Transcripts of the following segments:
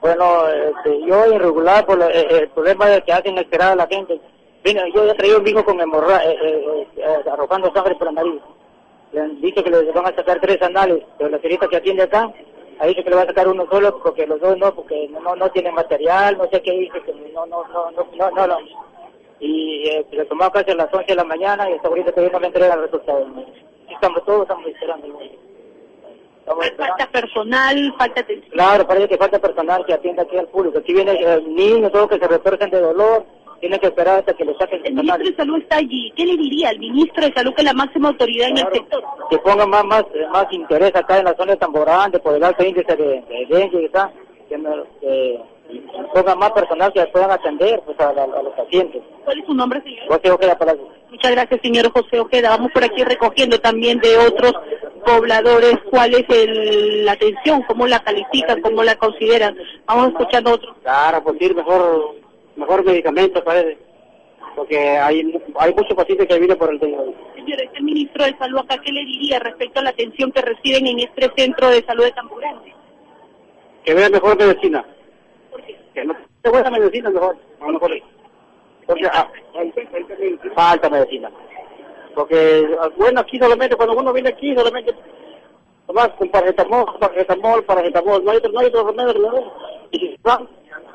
Bueno, yo irregular por el problema de que hacen esperar a la gente. Mira, yo ya traía un hijo con arrojando sangre por la nariz. Le han dicho que le van a sacar 3 análisis, pero la señorita que atiende acá ha dicho que le va a sacar uno solo porque los dos no, porque no tienen material, no sé qué dice, que no. Y le tomó casi a las 11 de la mañana y hasta ahorita todavía no le entregan el resultado. Estamos esperando. Falta personal, falta atención. Claro, parece que falta personal que atienda aquí al público. Aquí viene niños, todos que se retorcen de dolor, tienen que esperar hasta que le saquen el ministro de Salud está allí. ¿Qué le diría al ministro de Salud, que es la máxima autoridad en el sector? Que ponga más interés acá en la zona de Tamborán, por el alto índice de dengue y está, que ponga más personal que puedan atender pues a los pacientes. ¿Cuál es su nombre, señor? José Ojeda Palacio. Muchas gracias, señor José Ojeda. Vamos por aquí recogiendo también de otros pobladores cuál es la atención, cómo la califican, cómo la consideran. Vamos escuchando otros. Claro, pues sí, mejor medicamentos parece, porque hay muchos pacientes que vienen por el dengue. Señor, el ministro de Salud acá, ¿qué le diría respecto a la atención que reciben en este centro de salud de Tamborán? Que vean mejor medicina. ¿Por qué? Que no se buena medicina mejor. Porque falta medicina. Porque, bueno, aquí solamente, cuando uno viene aquí, solamente nomás con paracetamol, no hay otro remedio. Y si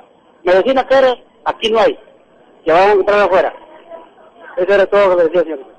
medicina cara, aquí no hay. Ya van a encontrar afuera. Eso era todo lo que decía el señor.